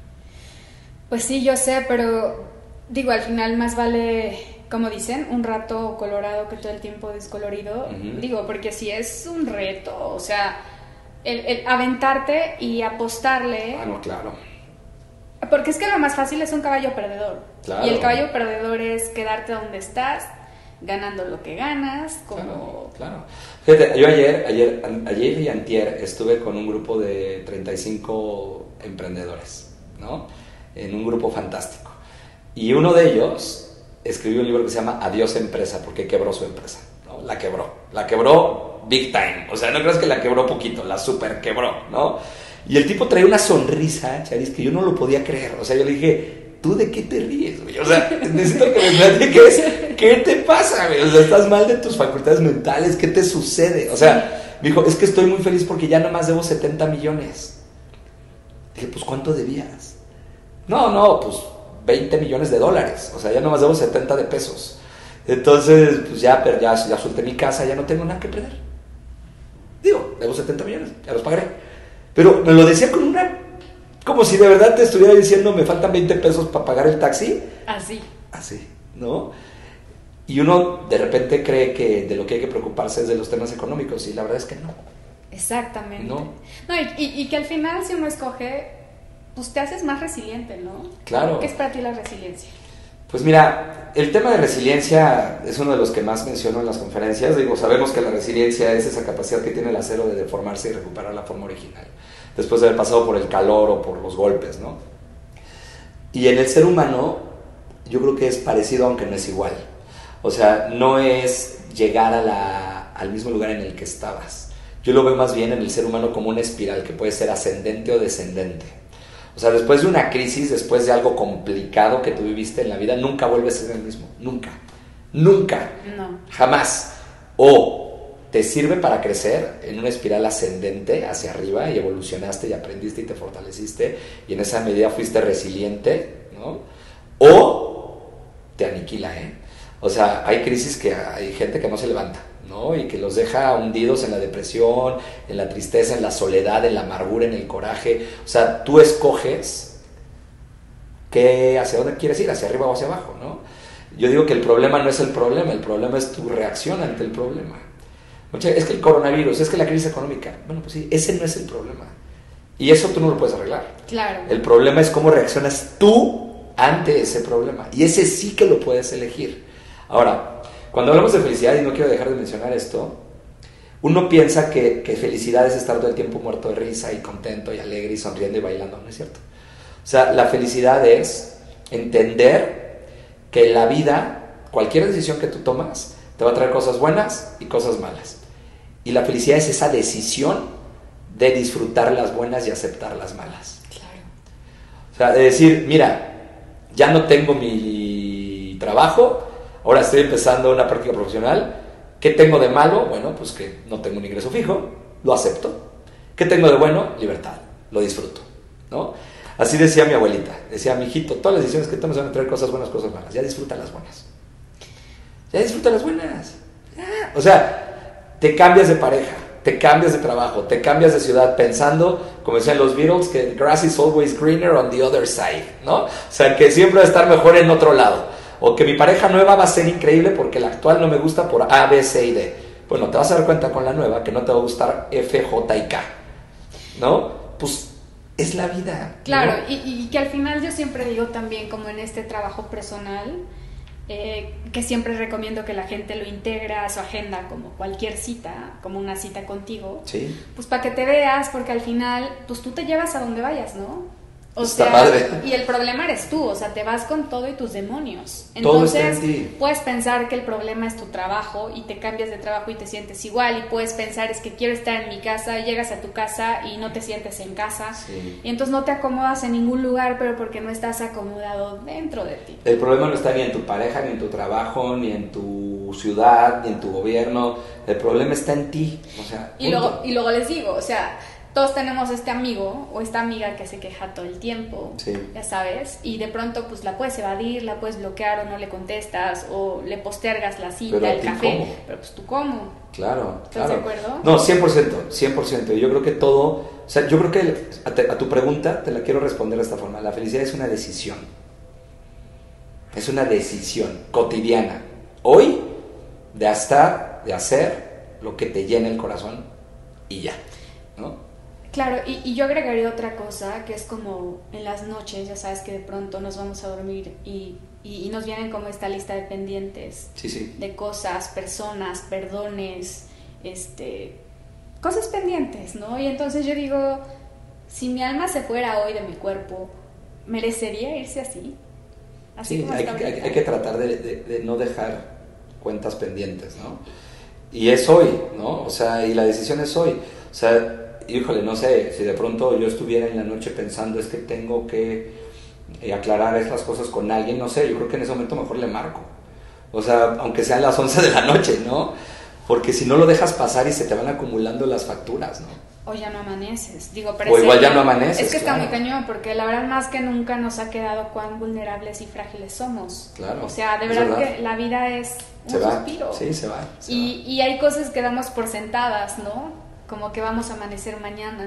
Pues sí, yo sé, pero digo, al final más vale, como dicen, un rato colorado que todo el tiempo descolorido. Uh-huh. Digo, porque si es un reto, o sea, el, el aventarte y apostarle. Ah, no, claro. Porque es que lo más fácil es un caballo perdedor. Claro. Y el caballo perdedor es quedarte donde estás, ganando lo que ganas, como... Claro, claro. Fíjate, yo ayer, ayer, ayer y antier estuve con un grupo de treinta y cinco emprendedores, ¿no? En un grupo fantástico. Y uno de ellos escribió un libro que se llama Adiós Empresa, porque quebró su empresa, ¿no? La quebró, la quebró big time. O sea, no creas que la quebró poquito, la super quebró, ¿no? Y el tipo traía una sonrisa, Charis, que yo no lo podía creer. O sea, yo le dije, ¿tú de qué te ríes, güey? O sea, necesito que me platiques, ¿qué te pasa, güey? O sea, ¿estás mal de tus facultades mentales? ¿Qué te sucede? O sea, me dijo, es que estoy muy feliz porque ya nomás debo setenta millones. Dije, pues, ¿cuánto debías? No, no, pues, veinte millones de dólares. O sea, ya nomás debo setenta de pesos. Entonces, pues ya, pero ya, ya solté mi casa, ya no tengo nada que perder. Digo, debo setenta millones, ya los pagaré. Pero me lo decía con una, Como si de verdad te estuviera diciendo, me faltan veinte pesos para pagar el taxi. Así. Así, ¿no? Y uno de repente cree que de lo que hay que preocuparse es de los temas económicos, y la verdad es que no. Exactamente. No. No, y, y, y que al final, si uno escoge, pues te haces más resiliente, ¿no? Claro. ¿Qué es para ti la resiliencia? Pues mira, el tema de resiliencia es uno de los que más menciono en las conferencias. Digo, sabemos que la resiliencia es esa capacidad que tiene el acero de deformarse y recuperar la forma original, después de haber pasado por el calor o por los golpes, ¿no? Y en el ser humano, yo creo que es parecido, aunque no es igual. O sea, no es llegar a la, al mismo lugar en el que estabas. Yo lo veo más bien en el ser humano como una espiral que puede ser ascendente o descendente. O sea, después de una crisis, después de algo complicado que tú viviste en la vida, nunca vuelves a ser el mismo. Nunca. Nunca. No. Jamás. O te sirve para crecer en una espiral ascendente hacia arriba y evolucionaste y aprendiste y te fortaleciste y en esa medida fuiste resiliente, ¿no? O te aniquila, ¿eh? O sea, hay crisis que hay gente que no se levanta, ¿no? Y que los deja hundidos en la depresión, en la tristeza, en la soledad, en la amargura, en el coraje. O sea, tú escoges que hacia dónde quieres ir, hacia arriba o hacia abajo, ¿no? Yo digo que el problema no es el problema, el problema es tu reacción ante el problema. Es que el coronavirus, es que la crisis económica, bueno, pues sí, ese no es el problema. Y eso tú no lo puedes arreglar. Claro. El problema es cómo reaccionas tú ante ese problema. Y ese sí que lo puedes elegir. Ahora, cuando hablamos de felicidad, y no quiero dejar de mencionar esto, uno piensa que, que felicidad es estar todo el tiempo muerto de risa y contento y alegre y sonriendo y bailando. No es cierto. O sea, la felicidad es entender que la vida, cualquier decisión que tú tomas, te va a traer cosas buenas y cosas malas. Y la felicidad es esa decisión de disfrutar las buenas y aceptar las malas. Claro. O sea, de decir, mira, ya no tengo mi trabajo, ahora estoy empezando una práctica profesional. ¿Qué tengo de malo? Bueno, pues que no tengo un ingreso fijo, lo acepto. ¿Qué tengo de bueno? Libertad, lo disfruto, ¿no? Así decía mi abuelita, decía, mijito, todas las decisiones que tomes van a traer cosas buenas, cosas malas, ya disfruta las buenas. Ya disfruta las buenas. Ya. O sea, te cambias de pareja, te cambias de trabajo, te cambias de ciudad pensando, como decían los Beatles, que the grass is always greener on the other side, ¿no? O sea, que siempre va a estar mejor en otro lado. O que mi pareja nueva va a ser increíble porque la actual no me gusta por A, B, C y D. Bueno, te vas a dar cuenta con la nueva que no te va a gustar F, J y K, ¿no? Pues es la vida. Claro, ¿no? y, y que al final yo siempre digo también, como en este trabajo personal, eh, que siempre recomiendo que la gente lo integre a su agenda como cualquier cita, como una cita contigo. Sí. Pues para que te veas, porque al final, pues tú te llevas a donde vayas, ¿no? O Está sea, padre. Y el problema eres tú, o sea, te vas con todo y tus demonios. Todo está Entonces, en ti. puedes pensar que el problema es tu trabajo y te cambias de trabajo y te sientes igual, y puedes pensar es que quiero estar en mi casa, y llegas a tu casa y no te sientes en casa. Sí. Y entonces no te acomodas en ningún lugar, pero porque no estás acomodado dentro de ti. El problema no está ni en tu pareja, ni en tu trabajo, ni en tu ciudad, ni en tu gobierno. El problema está en ti. O sea, Y luego, y luego les digo, o sea, todos tenemos este amigo o esta amiga que se queja todo el tiempo, sí. ya sabes, y de pronto pues la puedes evadir, la puedes bloquear o no le contestas o le postergas la cita, Pero el café, ¿cómo? Pero pues tú cómo. Claro, ¿Estás claro. de acuerdo? No, cien por ciento, cien por ciento. Yo creo que todo, o sea, yo creo que a, te, a tu pregunta te la quiero responder de esta forma. La felicidad es una decisión. Es una decisión cotidiana. Hoy, de estar, de hacer lo que te llene el corazón y ya, ¿no? Claro, y, y yo agregaría otra cosa, que es como en las noches, ya sabes que de pronto nos vamos a dormir y, y, y nos vienen como esta lista de pendientes, sí, sí. de cosas, personas, perdones, este, cosas pendientes, ¿no? Y entonces yo digo, si mi alma se fuera hoy de mi cuerpo, ¿merecería irse así? Así Sí, como hay, está hay, ahorita. hay que tratar de, de, de no dejar cuentas pendientes, ¿no? Y es hoy, ¿no? O sea, y la decisión es hoy. O sea, híjole, no sé, si de pronto yo estuviera en la noche pensando es que tengo que eh, aclarar estas cosas con alguien, no sé, yo creo que en ese momento mejor le marco. O sea, aunque sean las once de la noche, ¿no? Porque si no lo dejas pasar y se te van acumulando las facturas, ¿no? O ya no amaneces, digo, pero o igual ya no amaneces. Es que claro. está muy cañón, porque la verdad más que nunca nos ha quedado cuán vulnerables y frágiles somos. Claro. O sea, de verdad, verdad. que la vida es un se suspiro. Va. Sí, se va. Se y, va. y hay cosas que damos por sentadas, ¿no? Como que vamos a amanecer mañana.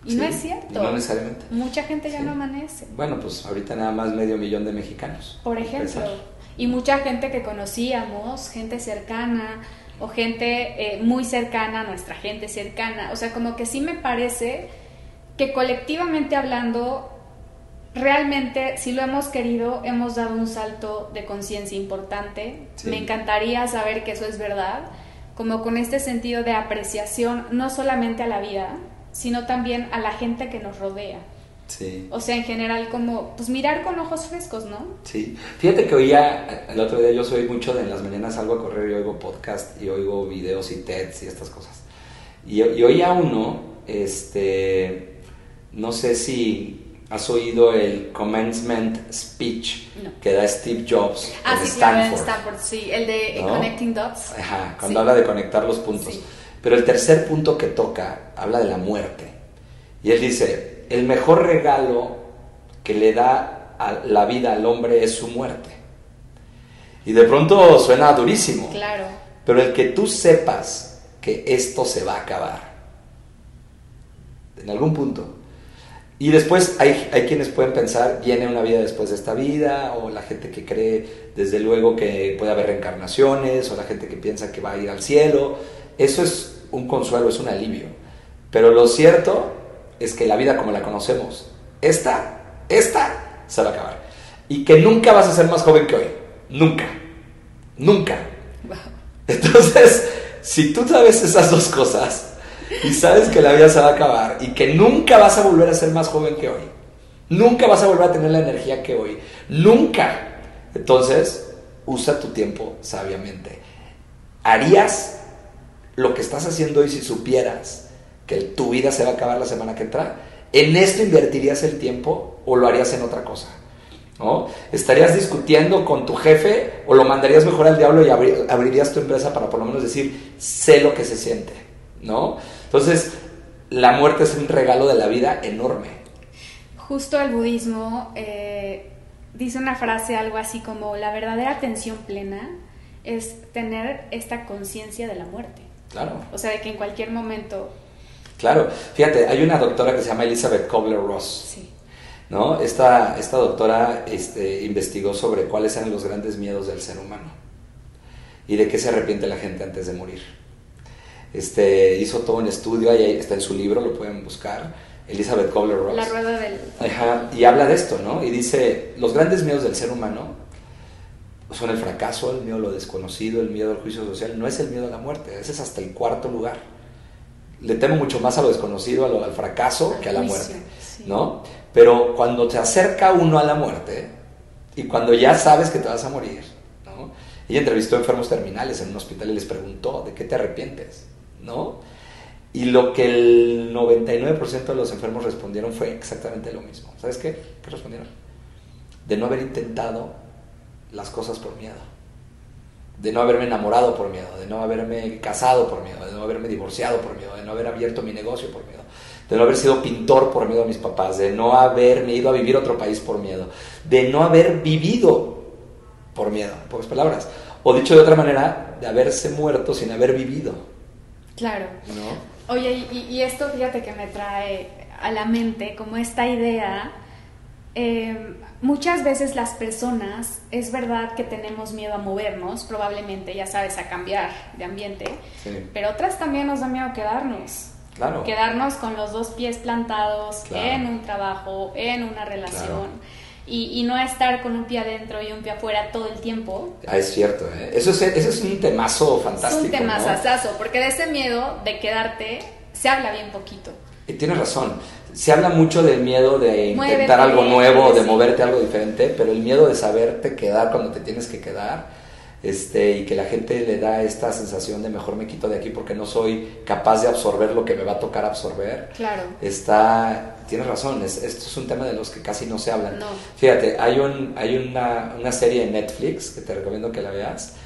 Y sí, no es cierto. no necesariamente. Mucha gente ya sí. no amanece. Bueno, pues ahorita nada más medio millón de mexicanos. Por ejemplo. Y mucha gente que conocíamos, gente cercana o gente eh, muy cercana, nuestra gente cercana. O sea, como que sí me parece que colectivamente hablando, realmente, si lo hemos querido, hemos dado un salto de conciencia importante. Sí. Me encantaría saber que eso es verdad, como con este sentido de apreciación, no solamente a la vida, sino también a la gente que nos rodea. Sí. O sea, en general, como, pues mirar con ojos frescos, ¿no? Sí. Fíjate que oía, el otro día yo soy mucho de en las mañanas salgo a correr y oigo podcast y oigo videos y TEDs y estas cosas. Y, y oía uno, este, no sé si has oído el commencement speech no. que da Steve Jobs ah, en sí, Stanford. Claro, en Stanford, sí, el de ¿no? Connecting Dots. Ajá, cuando sí. habla de conectar los puntos. Sí. Pero el tercer punto que toca habla de la muerte. Y él dice, el mejor regalo que le da a la vida al hombre es su muerte. Y de pronto suena durísimo. Claro. Pero el que tú sepas que esto se va a acabar, en algún punto. Y después hay, hay quienes pueden pensar, viene una vida después de esta vida, o la gente que cree, desde luego, que puede haber reencarnaciones, o la gente que piensa que va a ir al cielo. Eso es un consuelo, es un alivio. Pero lo cierto es que la vida como la conocemos, esta, esta, se va a acabar. Y que nunca vas a ser más joven que hoy. Nunca. Nunca. Wow. Entonces, si tú sabes esas dos cosas y sabes que la vida se va a acabar y que nunca vas a volver a ser más joven que hoy, nunca vas a volver a tener la energía que hoy, nunca, entonces usa tu tiempo sabiamente. ¿Harías lo que estás haciendo hoy si supieras que tu vida se va a acabar la semana que entra? ¿En esto invertirías el tiempo o lo harías en otra cosa? ¿No? ¿Estarías discutiendo con tu jefe o lo mandarías mejor al diablo y abri- abrirías tu empresa para por lo menos decir, sé lo que se siente? ¿No? Entonces, la muerte es un regalo de la vida enorme. Justo el budismo eh, dice una frase algo así como, la verdadera atención plena es tener esta conciencia de la muerte. Claro. O sea, de que en cualquier momento... Claro. Fíjate, hay una doctora que se llama Elizabeth Kubler-Ross. Sí. ¿No? Esta, esta doctora este, investigó sobre cuáles eran los grandes miedos del ser humano y de qué se arrepiente la gente antes de morir. Este, hizo todo un estudio, ahí está en su libro, lo pueden buscar, Elizabeth Kubler-Ross. La rueda del... Ajá, y habla de esto, ¿no? Y dice, los grandes miedos del ser humano son el fracaso, el miedo a lo desconocido, el miedo al juicio social, no es el miedo a la muerte, ese es hasta el cuarto lugar. Le temo mucho más a lo desconocido, a lo, al fracaso, al que a la juicio, muerte, sí. ¿no? Pero cuando te acerca uno a la muerte y cuando ya sabes que te vas a morir, ¿no? Ella entrevistó enfermos terminales en un hospital y les preguntó, ¿de qué te arrepientes? ¿No? Y lo que el noventa y nueve por ciento de los enfermos respondieron fue exactamente lo mismo. ¿Sabes qué? ¿Qué respondieron? De no haber intentado las cosas por miedo, de no haberme enamorado por miedo, de no haberme casado por miedo, de no haberme divorciado por miedo, de no haber abierto mi negocio por miedo, de no haber sido pintor por miedo a mis papás, de no haberme ido a vivir a otro país por miedo, de no haber vivido por miedo, en pocas palabras, o dicho de otra manera, de haberse muerto sin haber vivido. Claro. ¿No? Oye, y, y esto fíjate que me trae a la mente como esta idea, eh, muchas veces las personas, es verdad que tenemos miedo a movernos, probablemente, ya sabes, a cambiar de ambiente, sí. Pero otras también nos da miedo quedarnos. Claro. Quedarnos con los dos pies plantados, claro, en un trabajo, en una relación, claro, y, y no estar con un pie adentro y un pie afuera todo el tiempo. Ah, es cierto, ¿eh? Eso es, ese es un temazo fantástico. Es un temazazazo, ¿no? Porque de ese miedo de quedarte se habla bien poquito. Y tienes razón, se habla mucho del miedo de intentar Muévete, algo nuevo, de sí. moverte a algo diferente, pero el miedo de saberte quedar cuando te tienes que quedar, este, y que la gente le da esta sensación de mejor me quito de aquí porque no soy capaz de absorber lo que me va a tocar absorber. Claro. Está, tienes razón, es, esto es un tema de los que casi no se hablan. No. Fíjate, hay, un, hay una, una serie en Netflix que te recomiendo que la veas,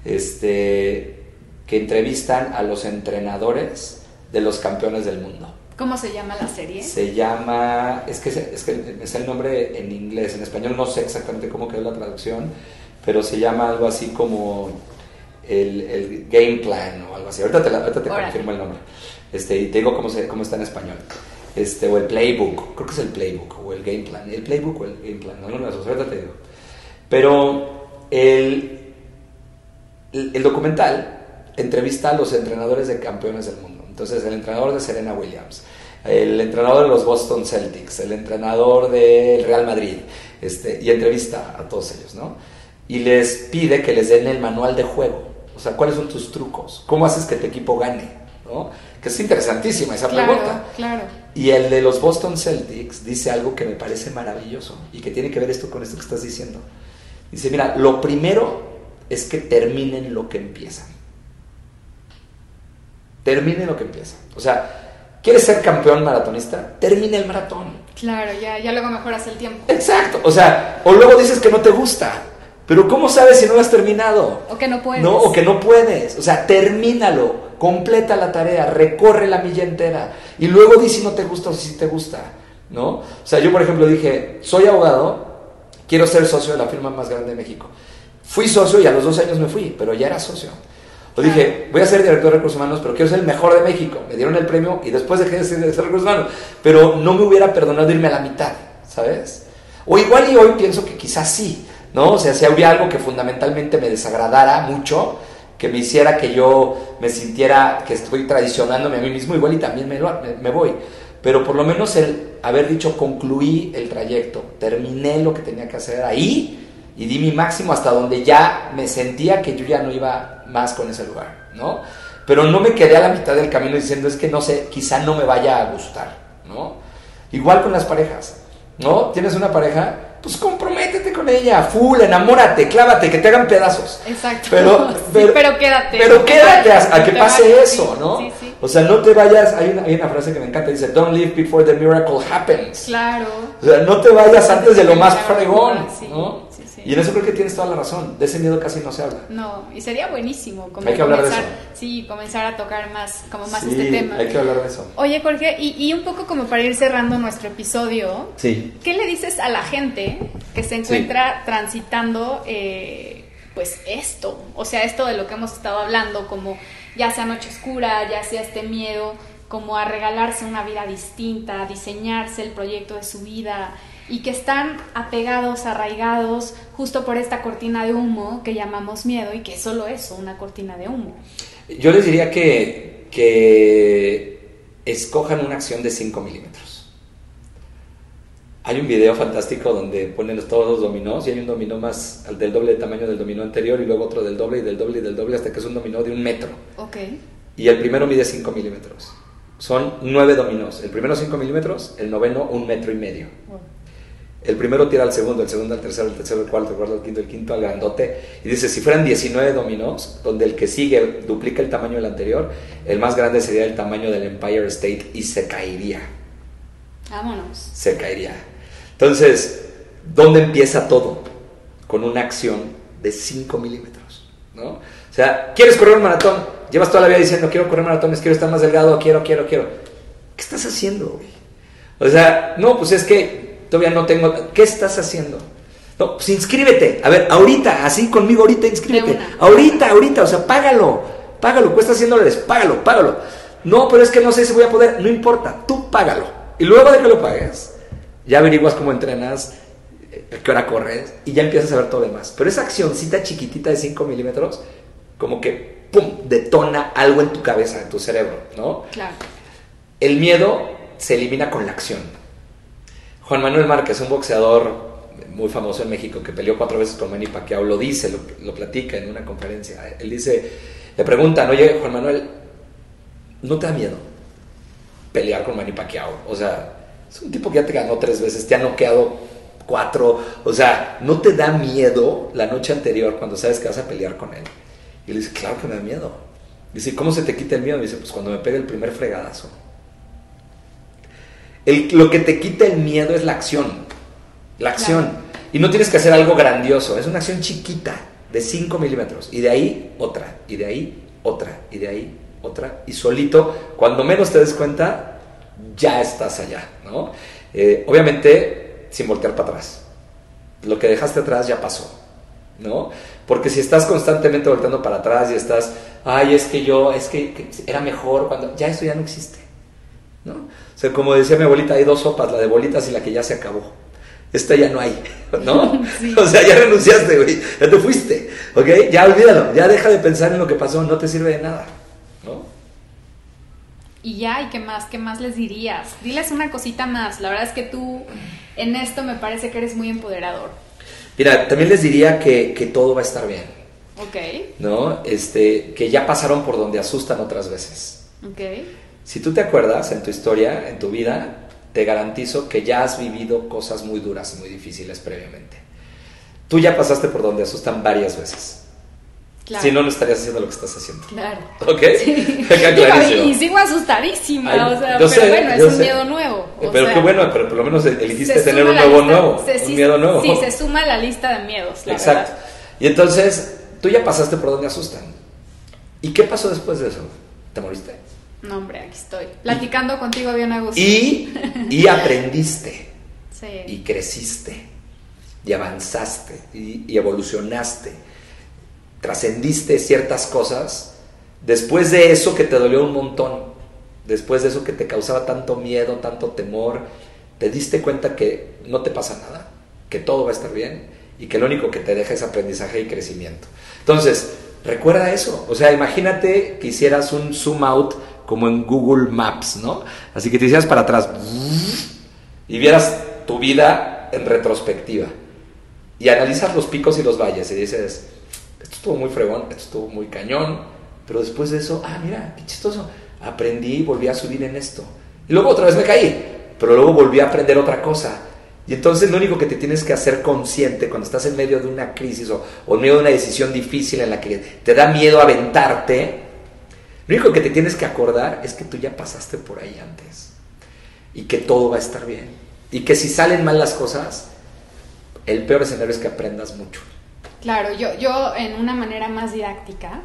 este, que entrevistan a los entrenadores de los campeones del mundo. ¿Cómo se llama la serie? Se llama, es que es que es el nombre en inglés, en español no sé exactamente cómo quedó la traducción, pero se llama algo así como el, el Game Plan o algo así. Ahorita te, la, ahorita te confirmo el nombre, este, y te digo cómo, se, cómo está en español. este, o el playbook, creo que es el playbook, o el game plan, el playbook o el game plan, no, no, no, ahorita te digo. Pero el, el, el documental entrevista a los entrenadores de campeones del mundo. Entonces, el entrenador de Serena Williams, el entrenador de los Boston Celtics, el entrenador del Real Madrid, este, y entrevista a todos ellos, ¿no? Y les pide que les den el manual de juego. O sea, ¿cuáles son tus trucos? ¿Cómo haces que tu equipo gane? ¿No? Que es interesantísima esa claro, pregunta. Claro. Y el de los Boston Celtics dice algo que me parece maravilloso y que tiene que ver esto con esto que estás diciendo. Dice, mira, lo primero es que terminen lo que empiezan. Terminen lo que empiezan. O sea, ¿quieres ser campeón maratonista? Termina el maratón. Claro, ya, ya luego mejoras el tiempo. Exacto. O sea, o luego dices que no te gusta. Pero ¿cómo sabes si no lo has terminado? O que no puedes. No, o que no puedes. O sea, termínalo, completa la tarea, recorre la milla entera. Y luego di si no te gusta o si te gusta, ¿no? O sea, yo por ejemplo dije, soy abogado, quiero ser socio de la firma más grande de México. Fui socio y a los dos años me fui, pero ya era socio. O claro. Dije, voy a ser director de recursos humanos, pero quiero ser el mejor de México. Me dieron el premio y después dejé de ser director de recursos humanos. Pero no me hubiera perdonado irme a la mitad, ¿sabes? O igual y hoy pienso que quizás sí, ¿no? O sea, si había algo que fundamentalmente me desagradara mucho, que me hiciera que yo me sintiera que estoy traicionándome a mí mismo, igual y también me, lo, me, me voy. Pero por lo menos el haber dicho, concluí el trayecto, terminé lo que tenía que hacer ahí y di mi máximo hasta donde ya me sentía que yo ya no iba más con ese lugar, ¿no? Pero no me quedé a la mitad del camino diciendo, es que no sé, quizá no me vaya a gustar, ¿no? Igual con las parejas, ¿no? ¿Tienes una pareja? Pues comprométete con ella, full, enamórate, clávate, que te hagan pedazos. Exacto. Pero, pero, sí, pero quédate. Pero quédate a, a que pase vayas, eso, sí, ¿no? Sí, sí. O sea, no te vayas, hay una, hay una frase que me encanta, dice, don't live before the miracle happens. Claro. O sea, no te vayas antes de lo más fregón, sí, ¿no? Sí, sí. Y en eso creo que tienes toda la razón, de ese miedo casi no se habla. No, y sería buenísimo como hay que hablar comenzar, de eso. Sí, comenzar a tocar más, como más sí, este tema. hay que hablar de eso. Oye, Jorge, y, y un poco como para ir cerrando nuestro episodio, sí. ¿Qué le dices a la gente que se encuentra sí. transitando eh, pues esto? O sea, esto de lo que hemos estado hablando, como ya sea noche oscura, ya sea este miedo, como a regalarse una vida distinta, a diseñarse el proyecto de su vida, y que están apegados, arraigados, justo por esta cortina de humo que llamamos miedo, y que es solo eso, una cortina de humo. Yo les diría que, que escojan una acción de cinco milímetros. Hay un video fantástico donde ponen todos los dominós y hay un dominó más del doble de tamaño del dominó anterior y luego otro del doble y del doble y del doble hasta que es un dominó de un metro. Okay. Y el primero mide cinco milímetros. Son nueve dominós. El primero cinco milímetros, el noveno un metro y medio. Wow. El primero tira al segundo, el segundo al tercero, el tercero al cuarto, el cuarto al quinto, el quinto al grandote. Y dice, si fueran diecinueve dominós, donde el que sigue duplica el tamaño del anterior, el más grande sería el tamaño del Empire State y se caería. Vámonos. Se caería. Entonces, ¿dónde empieza todo? Con una acción de cinco milímetros, ¿no? O sea, ¿quieres correr un maratón? Llevas toda la vida diciendo, quiero correr maratones, quiero estar más delgado, quiero, quiero, quiero. ¿Qué estás haciendo, güey? O sea, no, pues es que todavía no tengo... ¿Qué estás haciendo? No, pues inscríbete. A ver, ahorita, así conmigo, ahorita inscríbete. Ahorita, ahorita, o sea, págalo. Págalo, cuesta cien dólares, págalo, págalo. No, pero es que no sé si voy a poder. No importa, tú págalo. Y luego de que lo pagues, ya averiguas cómo entrenas, a qué hora corres, y ya empiezas a ver todo lo demás. Pero esa accioncita chiquitita de cinco milímetros, como que, pum, detona algo en tu cabeza, en tu cerebro, ¿no? Claro. El miedo se elimina con la acción. Juan Manuel Márquez, un boxeador muy famoso en México, que peleó cuatro veces con Manny Pacquiao, lo dice, lo, lo platica en una conferencia. Él dice, le preguntan, oye, Juan Manuel, ¿no te da miedo pelear con Manny Pacquiao? O sea, es un tipo que ya te ganó tres veces, te ha noqueado cuatro, o sea, ¿no te da miedo la noche anterior cuando sabes que vas a pelear con él? Y le dice, claro que me da miedo. Dice, ¿cómo se te quita el miedo? Y dice, pues cuando me pegue el primer fregadazo. El, lo que te quita el miedo es la acción, la acción. Claro. Y no tienes que hacer algo grandioso, es una acción chiquita, de cinco milímetros, y de ahí otra, y de ahí otra, y de ahí otra, y solito, cuando menos te des cuenta, ya estás allá, ¿no? Eh, obviamente, sin voltear para atrás. Lo que dejaste atrás ya pasó, ¿no? Porque si estás constantemente volteando para atrás y estás, ay, es que yo, es que, que era mejor cuando, ya eso ya no existe, ¿no? O sea, como decía mi abuelita, hay dos sopas, la de bolitas y la que ya se acabó. Esta ya no hay, ¿no? Sí. O sea, ya renunciaste, güey, ya te fuiste, ¿ok? Ya olvídalo, ya deja de pensar en lo que pasó, no te sirve de nada, ¿no? Y ya, ¿y qué más? ¿Qué más les dirías? Diles una cosita más, la verdad es que tú en esto me parece que eres muy empoderador. Mira, también les diría que, que todo va a estar bien. Ok. ¿No? Este, que ya pasaron por donde asustan otras veces. Ok. Si tú te acuerdas en tu historia, en tu vida, te garantizo que ya has vivido cosas muy duras y muy difíciles previamente. Tú ya pasaste por donde asustan varias veces. Claro. Si no, no estarías haciendo lo que estás haciendo. Claro. ¿Ok? Sí. Digo, y sigo asustadísima, Ay, o sea, pero sé, bueno, es un sé. miedo nuevo. Pero sea, qué bueno, pero por lo menos elegiste tener un nuevo lista, nuevo, se, un sí, miedo nuevo. Sí, se suma a la lista de miedos, la Exacto. verdad. Y entonces, tú ya pasaste por donde asustan. ¿Y qué pasó después de eso? ¿Te moriste? No, hombre, aquí estoy. Platicando y, contigo bien a gusto. Y, y aprendiste. Sí. Y creciste. Y avanzaste. Y, y evolucionaste. Trascendiste ciertas cosas. Después de eso que te dolió un montón. Después de eso que te causaba tanto miedo, tanto temor. Te diste cuenta que no te pasa nada. Que todo va a estar bien. Y que lo único que te deja es aprendizaje y crecimiento. Entonces, recuerda eso. O sea, imagínate que hicieras un zoom out como en Google Maps, ¿no? Así que te hicieras para atrás y vieras tu vida en retrospectiva y analizas los picos y los valles y dices, esto estuvo muy fregón, esto estuvo muy cañón, pero después de eso, ah, mira, qué chistoso, aprendí y volví a subir en esto. Y luego otra vez me caí, pero luego volví a aprender otra cosa. Y entonces lo único que te tienes que hacer consciente cuando estás en medio de una crisis o, o en medio de una decisión difícil en la que te da miedo aventarte, lo único que te tienes que acordar es que tú ya pasaste por ahí antes y que todo va a estar bien y que si salen mal las cosas, el peor escenario es que aprendas mucho. Claro, yo, yo en una manera más didáctica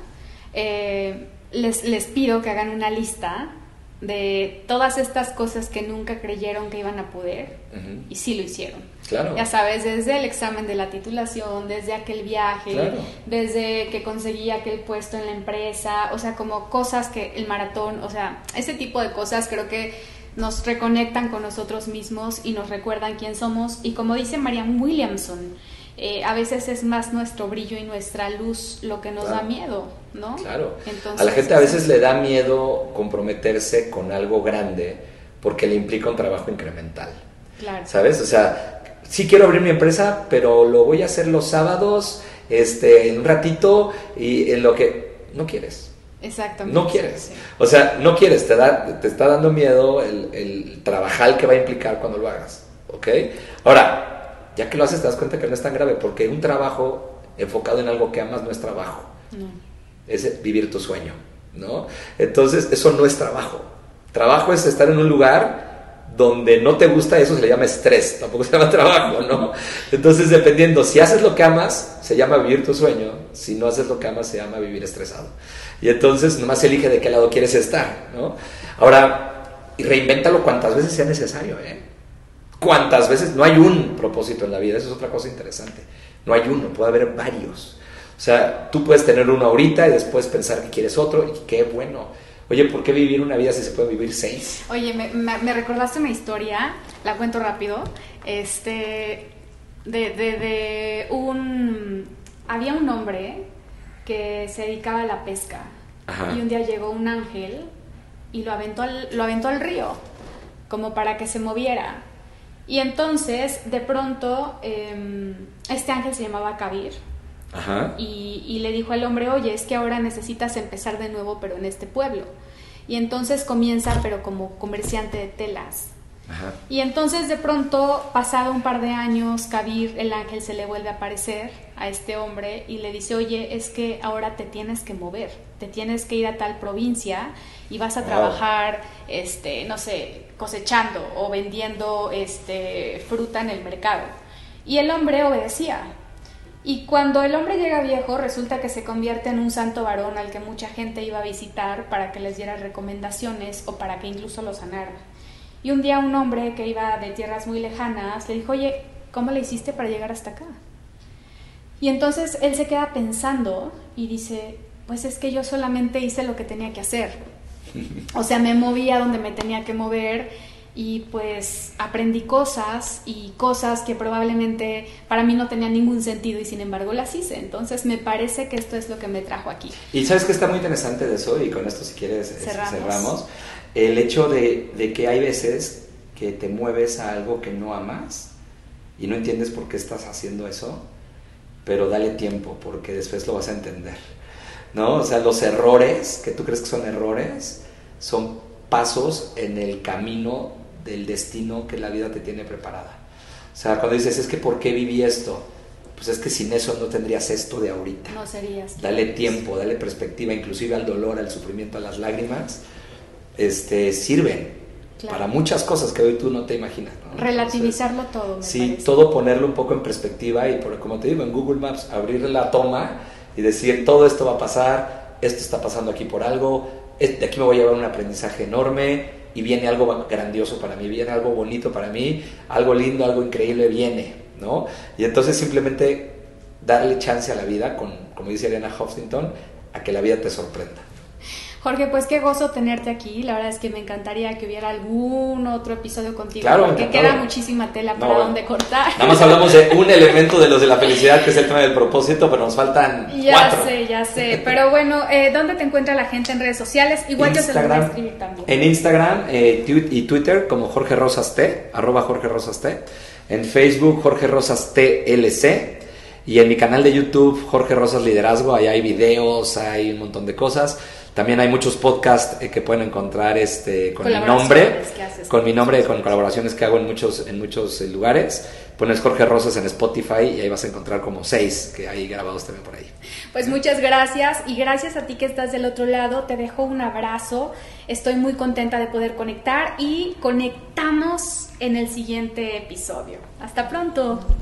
eh, les, les pido que hagan una lista de todas estas cosas que nunca creyeron que iban a poder, uh-huh. y sí lo hicieron. Claro. Ya sabes, desde el examen de la titulación, desde aquel viaje, claro. desde que conseguí aquel puesto en la empresa, o sea, como cosas que el maratón, o sea, ese tipo de cosas creo que nos reconectan con nosotros mismos y nos recuerdan quién somos. Y como dice Marianne Williamson, eh, a veces es más nuestro brillo y nuestra luz lo que nos claro. da miedo, ¿no? Claro. Entonces, a la gente a veces le da miedo comprometerse con algo grande porque le implica un trabajo incremental. Claro. ¿Sabes? O sea, sí quiero abrir mi empresa, pero lo voy a hacer los sábados, este, en un ratito y en lo que no quieres. Exactamente. No quieres. Sí. O sea, no quieres, te da, te está dando miedo el, el trabajar que va a implicar cuando lo hagas, ¿ok? Ahora, ya que lo haces te das cuenta que no es tan grave, porque un trabajo enfocado en algo que amas no es trabajo. No. Es vivir tu sueño, ¿no? Entonces, eso no es trabajo. Trabajo es estar en un lugar donde no te gusta, eso se le llama estrés, tampoco se llama trabajo, ¿no? Entonces, dependiendo, si haces lo que amas, se llama vivir tu sueño, si no haces lo que amas, se llama vivir estresado. Y entonces, nomás elige de qué lado quieres estar, ¿no? Ahora, reinvéntalo cuantas veces sea necesario, ¿eh? Cuantas veces, no hay un propósito en la vida, eso es otra cosa interesante. No hay uno, puede haber varios. O sea, tú puedes tener uno ahorita y después pensar que quieres otro y qué bueno. Oye, ¿por qué vivir una vida si se puede vivir seis? Oye, me, me, me recordaste una historia, la cuento rápido, este, de, de, de un, había un hombre que se dedicaba a la pesca. Ajá. Y un día llegó un ángel y lo aventó al, lo aventó al río, como para que se moviera. Y entonces, de pronto, eh, este ángel se llamaba Kabir. Ajá. Y, y le dijo al hombre, oye, es que ahora necesitas empezar de nuevo, pero en este pueblo. Y entonces comienza, pero como comerciante de telas. Ajá. Y entonces, de pronto, pasado un par de años, Kabir, el ángel, se le vuelve a aparecer a este hombre y le dice, oye, es que ahora te tienes que mover, te tienes que ir a tal provincia y vas a wow. trabajar, este, no sé, cosechando o vendiendo este, fruta en el mercado. Y el hombre obedecía. Y cuando el hombre llega viejo, resulta que se convierte en un santo varón al que mucha gente iba a visitar para que les diera recomendaciones o para que incluso lo sanara. Y un día un hombre que iba de tierras muy lejanas le dijo, oye, ¿cómo le hiciste para llegar hasta acá? Y entonces él se queda pensando y dice, pues es que yo solamente hice lo que tenía que hacer. O sea, me moví a donde me tenía que mover y pues aprendí cosas y cosas que probablemente para mí no tenían ningún sentido y sin embargo las hice. Entonces me parece que esto es lo que me trajo aquí. Y sabes que está muy interesante de eso, y con esto si quieres cerramos, cerramos el hecho de, de que hay veces que te mueves a algo que no amas y no entiendes por qué estás haciendo eso, pero dale tiempo porque después lo vas a entender, ¿no? O sea, los errores que tú crees que son errores son pasos en el camino del destino que la vida te tiene preparada. O sea, cuando dices, es que ¿por qué viví esto? Pues es que sin eso no tendrías esto de ahorita. No serías. Dale tiempo, dale perspectiva, inclusive al dolor, al sufrimiento, a las lágrimas, este, sirven claro. para muchas cosas que hoy tú no te imaginas, ¿no? Relativizarlo Entonces, todo, me sí, parece. todo ponerlo un poco en perspectiva y, por, como te digo, en Google Maps, abrir la toma y decir, todo esto va a pasar, esto está pasando aquí por algo, de aquí me voy a llevar un aprendizaje enorme y viene algo grandioso para mí, viene algo bonito para mí, algo lindo, algo increíble viene, ¿no? Y entonces simplemente darle chance a la vida, con, como dice Arianna Huffington, a que la vida te sorprenda. Jorge, pues qué gozo tenerte aquí. La verdad es que me encantaría que hubiera algún otro episodio contigo, claro, porque encantado. queda muchísima tela para no, donde cortar. Nada más hablamos de un elemento de los de la felicidad, que es el tema del propósito, pero nos faltan ya cuatro. Ya sé, ya sé. Pero bueno, eh, ¿dónde te encuentra la gente en redes sociales? Igual Instagram, yo se los voy a escribir también. En Instagram eh, y Twitter como Jorge Rosas T, arroba Jorge Rosas T. En Facebook Jorge Rosas T L C. Y en mi canal de YouTube Jorge Rosas Liderazgo, ahí hay videos, hay un montón de cosas. También hay muchos podcasts eh, que pueden encontrar este, con mi nombre, con mi nombre, con colaboraciones que hago en muchos, en muchos lugares. Pones Jorge Rosas en Spotify y ahí vas a encontrar como seis que hay grabados también por ahí. Pues muchas gracias, y gracias a ti que estás del otro lado. Te dejo un abrazo. Estoy muy contenta de poder conectar y conectamos en el siguiente episodio. Hasta pronto.